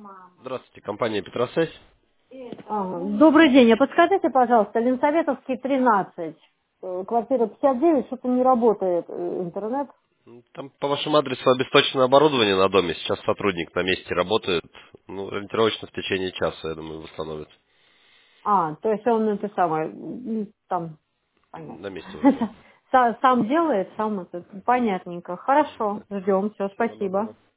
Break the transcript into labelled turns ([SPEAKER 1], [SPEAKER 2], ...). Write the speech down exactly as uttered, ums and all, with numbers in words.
[SPEAKER 1] Здравствуйте, компания Петросвязь.
[SPEAKER 2] А, Добрый день. А подскажите, пожалуйста, Ленсоветовский тринадцать, э, квартира пятьдесят девять, что-то не работает э, интернет.
[SPEAKER 1] Там по вашему адресу обесточено оборудование на доме. Сейчас сотрудник на месте работает. Ну, ориентировочно в течение часа, я думаю, восстановит.
[SPEAKER 2] А, то есть он это самое, м, там,
[SPEAKER 1] На
[SPEAKER 2] понятно.
[SPEAKER 1] месте восстановит.
[SPEAKER 2] Са- Сам делает, сам это, понятненько. Хорошо, ждем, все,
[SPEAKER 1] Всего
[SPEAKER 2] спасибо.
[SPEAKER 1] доброго.